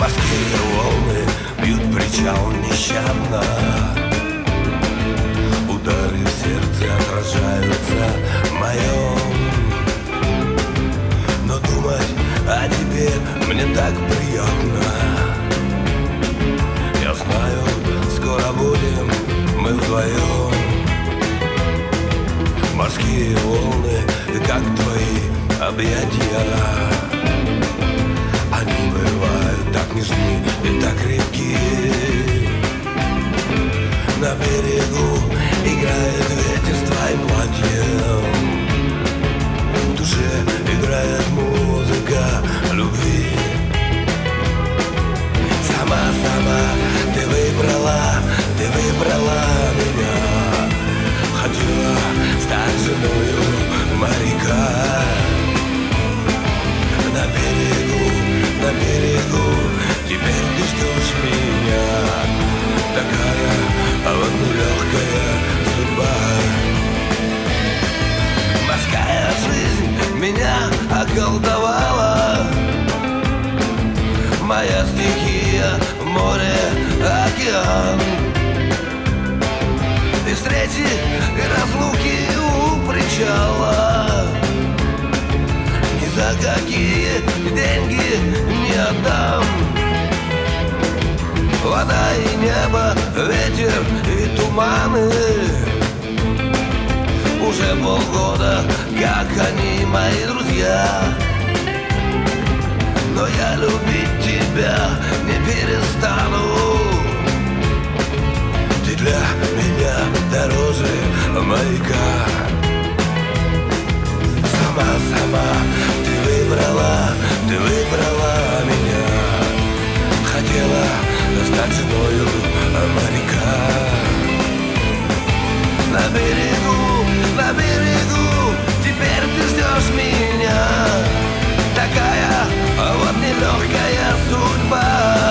Морские волны бьют причал нещадно, удары в сердце отражаются в моем. Но думать о тебе мне так приятно. Я знаю, скоро будем мы вдвоем. Морские волны, как твои объятия, они бывают так нежны и так крепки. На берегу играет ветер с твоим платьем. В душе играет музыка любви. Сама ты выбрала меня. Хотела стать женою моряка. На берегу, теперь ты ждешь меня. Такая вот нелегкая судьба. Морская жизнь меня околдовала. Моя стихия, море, океан. И встречи, и разлуки у причала. Ни за какие деньги не отдам. Вода и небо, ветер и туманы. Уже полгода, как они мои друзья. Но я любить тебя не перестану. Ты для меня дороже маяка. Сама ты выбрала меня. Хотела стать женою моряка. На берегу, теперь ты ждешь меня. Такая вот нелегкая судьба.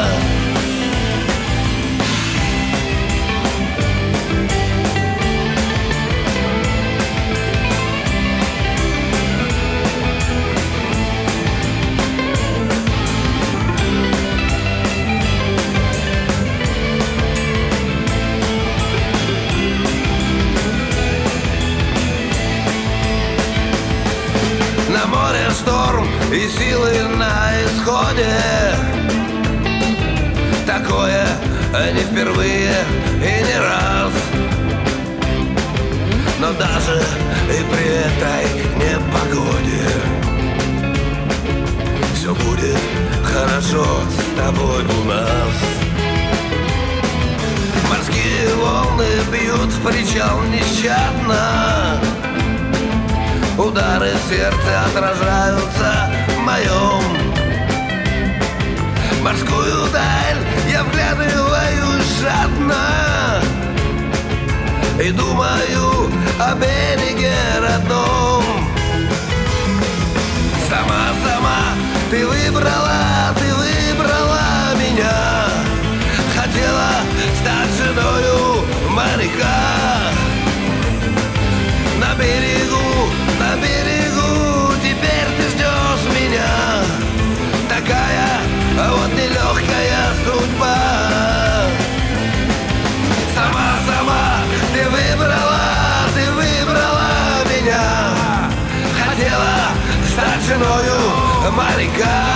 На море шторм и силы на исходе. Такое не впервые и не раз. Но даже и при этой непогоде все будет хорошо с тобой у нас. Морские волны бьют в причал нещадно. Удары сердца отражаются в моем. Морскую даль я вглядываюсь жадно и думаю о береге родном. Сама ты выбрала меня. Хотела стать женою моряка. На берегу, теперь ты ждешь меня. Такая вот нелегкая судьба. Сама ты выбрала меня. Хотела стать женою моряка.